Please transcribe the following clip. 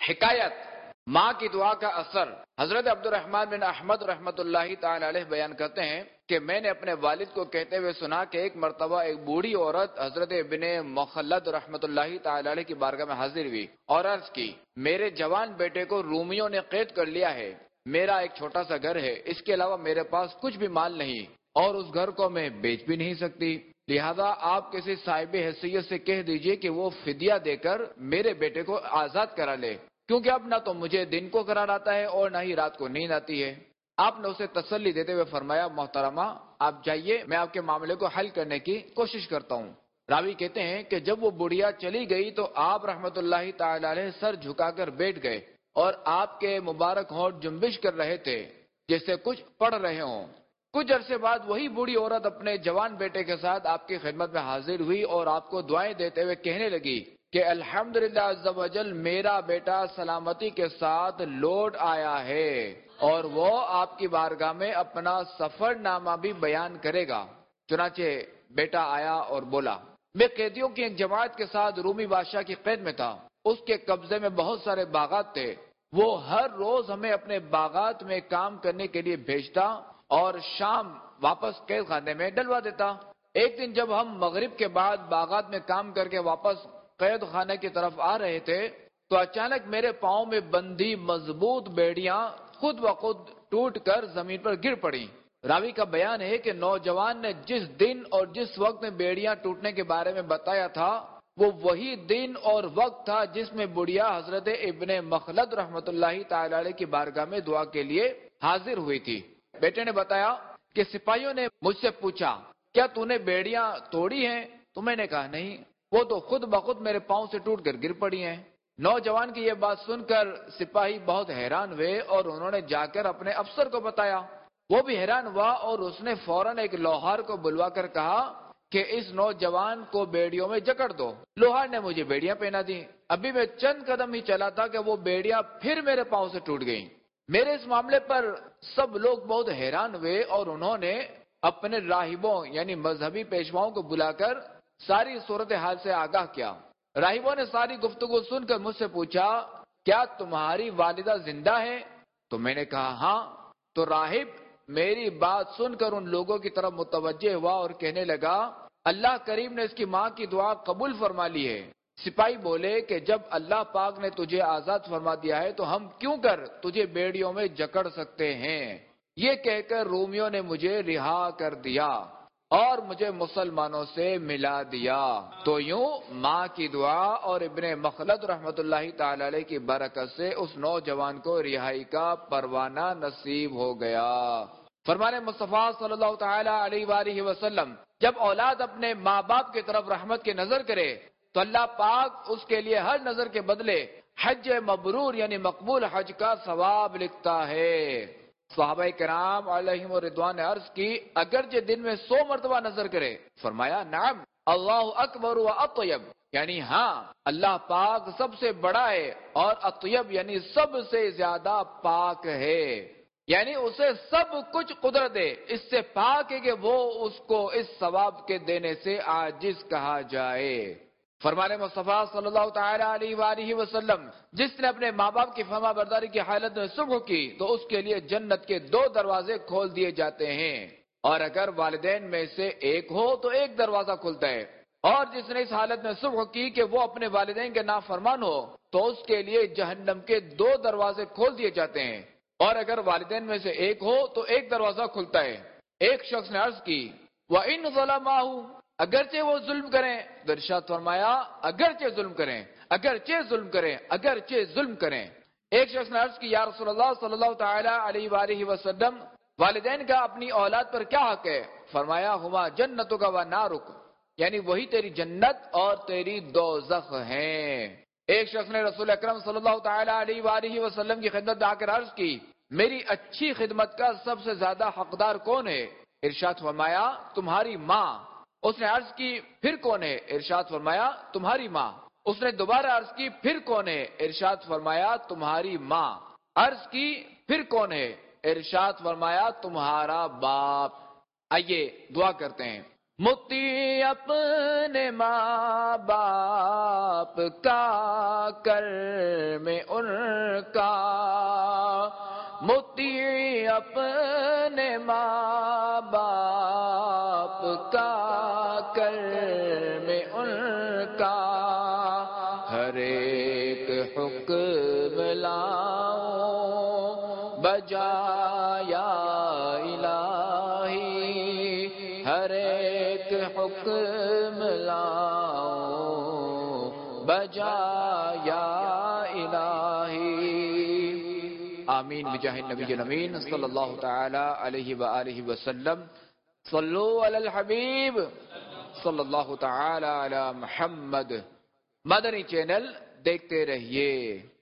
حکایت ماں کی دعا کا اثر۔ حضرت عبد الرحمن بن احمد رحمۃ اللہ تعالی علیہ بیان کرتے ہیں کہ میں نے اپنے والد کو کہتے ہوئے سنا کہ ایک مرتبہ ایک بوڑھی عورت حضرت ابن مخلد رحمۃ اللہ تعالی علیہ کی بارگاہ میں حاضر ہوئی اور عرض کی، میرے جوان بیٹے کو رومیوں نے قید کر لیا ہے، میرا ایک چھوٹا سا گھر ہے، اس کے علاوہ میرے پاس کچھ بھی مال نہیں اور اس گھر کو میں بیچ بھی نہیں سکتی، لہذا آپ کسی صاحب حیثیت سے کہہ دیجئے کہ وہ فدیہ دے کر میرے بیٹے کو آزاد کرا لے، کیونکہ اب نہ تو مجھے دن کو قرار آتا ہے اور نہ ہی رات کو نیند آتی ہے۔ آپ نے اسے تسلی دیتے ہوئے فرمایا، محترمہ آپ جائیے، میں آپ کے معاملے کو حل کرنے کی کوشش کرتا ہوں۔ راوی کہتے ہیں کہ جب وہ بڑھیا چلی گئی تو آپ رحمت اللہ تعالی علیہ سر جھکا کر بیٹھ گئے اور آپ کے مبارک ہونٹ جنبش کر رہے تھے جیسے کچھ پڑھ رہے ہوں۔ کچھ عرصے بعد وہی بوڑھی عورت اپنے جوان بیٹے کے ساتھ آپ کی خدمت میں حاضر ہوئی اور آپ کو دعائیں دیتے ہوئے کہنے لگی کہ الحمدللہ عز و جل میرا بیٹا سلامتی کے ساتھ لوٹ آیا ہے اور وہ آپ کی بارگاہ میں اپنا سفر نامہ بھی بیان کرے گا۔ چنانچہ بیٹا آیا اور بولا، میں قیدیوں کی ایک جماعت کے ساتھ رومی بادشاہ کی قید میں تھا، اس کے قبضے میں بہت سارے باغات تھے، وہ ہر روز ہمیں اپنے باغات میں کام کرنے کے لیے بھیجتا اور شام واپس قید خانے میں ڈلوا دیتا۔ ایک دن جب ہم مغرب کے بعد باغات میں کام کر کے واپس قید خانے کی طرف آ رہے تھے تو اچانک میرے پاؤں میں بندھی مضبوط بیڑیاں خود بخود ٹوٹ کر زمین پر گر پڑی۔ راوی کا بیان ہے کہ نوجوان نے جس دن اور جس وقت میں بیڑیاں ٹوٹنے کے بارے میں بتایا تھا وہ وہی دن اور وقت تھا جس میں بڑھیا حضرت ابن مخلد رحمت اللہ تعالی علیہ کی بارگاہ میں دعا کے لیے حاضر ہوئی تھی۔ بیٹے نے بتایا کہ سپاہیوں نے مجھ سے پوچھا، کیا تو نے بیڑیاں توڑی ہیں؟ تو میں نے کہا نہیں، وہ تو خود بخود میرے پاؤں سے ٹوٹ کر گر پڑی ہیں۔ نوجوان کی یہ بات سن کر سپاہی بہت حیران ہوئے اور انہوں نے جا کر اپنے افسر کو بتایا۔ وہ بھی حیران ہوا اور اس نے فوراً ایک لوہار کو بلوا کر کہا کہ اس نوجوان کو بیڑیوں میں جکڑ دو۔ لوہار نے مجھے بیڑیاں پہنا دی، ابھی میں چند قدم ہی چلا تھا کہ وہ بیڑیاں پھر میرے پاؤں سے ٹوٹ گئیں۔ میرے اس معاملے پر سب لوگ بہت حیران ہوئے اور انہوں نے اپنے راہبوں یعنی مذہبی پیشواؤں کو بلا کر ساری صورتحال سے آگاہ کیا۔ راہبوں نے ساری گفتگو سن کر مجھ سے پوچھا، کیا تمہاری والدہ زندہ ہے؟ تو میں نے کہا ہاں۔ تو راہب میری بات سن کر ان لوگوں کی طرف متوجہ ہوا اور کہنے لگا، اللہ کریم نے اس کی ماں کی دعا قبول فرما لی ہے۔ سپاہی بولے کہ جب اللہ پاک نے تجھے آزاد فرما دیا ہے تو ہم کیوں کر تجھے بیڑیوں میں جکڑ سکتے ہیں؟ یہ کہہ کر رومیوں نے مجھے رہا کر دیا اور مجھے مسلمانوں سے ملا دیا۔ تو یوں ماں کی دعا اور ابن مخلد رحمت اللہ تعالی علیہ کی برکت سے اس نوجوان کو رہائی کا پروانہ نصیب ہو گیا۔ فرمان مصطفیٰ صلی اللہ تعالی علیہ وآلہ وسلم، جب اولاد اپنے ماں باپ کی طرف رحمت کی نظر کرے تو اللہ پاک اس کے لیے ہر نظر کے بدلے حج مبرور یعنی مقبول حج کا ثواب لکھتا ہے۔ صحابہ کرام علیہم رضوان نے عرض کی، اگرچہ دن میں 100 مرتبہ نظر کرے، فرمایا نعم اللہ اکبر و اطیب، یعنی ہاں اللہ پاک سب سے بڑا ہے اور اطیب یعنی سب سے زیادہ پاک ہے، یعنی اسے سب کچھ قدرت ہے، اس سے پاک ہے کہ وہ اس کو اس ثواب کے دینے سے عاجز کہا جائے۔ فرمان مصطفیٰ صلی اللہ تعالی علیہ وآلہ وسلم، جس نے اپنے ماں باپ کی فرما برداری کی حالت میں صبح کی تو اس کے لیے جنت کے 2 دروازے کھول دیے جاتے ہیں، اور اگر والدین میں سے ایک ہو تو ایک دروازہ کھلتا ہے، اور جس نے اس حالت میں صبح کی کہ وہ اپنے والدین کے نافرمان ہو تو اس کے لیے جہنم کے 2 دروازے کھول دیے جاتے ہیں، اور اگر والدین میں سے ایک ہو تو ایک دروازہ کھلتا ہے۔ ایک شخص نے عرض کی، وَإِنْ ظَلَمَاهُ، اگرچہ وہ ظلم کریں، تو ارشاد فرمایا اگرچہ ظلم کریں، اگرچہ ظلم کریں، اگرچہ ظلم کریں۔ ایک شخص نے عرض کی، یا رسول اللہ صلی اللہ تعالی علیہ وآلہ وسلم، والدین کا اپنی اولاد پر کیا حق ہے؟ فرمایا ہما جنتک و نارک، یعنی وہی تیری جنت اور تیری دوزخ ہیں۔ ایک شخص نے رسول اکرم صلی اللہ تعالی علیہ وآلہ وسلم کی خدمت میں آ کر عرض کی، میری اچھی خدمت کا سب سے زیادہ حقدار کون ہے؟ ارشاد فرمایا تمہاری ماں۔ اس نے عرض کی پھر کون ہے؟ ارشاد فرمایا تمہاری ماں۔ اس نے دوبارہ عرض کی پھر کون ہے؟ ارشاد فرمایا تمہاری ماں۔ عرض کی پھر کون ہے؟ ارشاد فرمایا تمہارا باپ۔ آئیے دعا کرتے ہیں، متی اپنے ماں باپ کا کر میں ان اپنے ماں باپ کا کرم ان کا ہر ایک حکم لاؤں بجا یا الہی ہر ایک حکم لاؤں بجا یا الہی آمین بجاہ النبی الامین صلی اللہ تعالی علیہ وآلہ وسلم صلو علی الحبیب صلی اللہ تعالی علی محمد مدنی چینل دیکھتے رہیے.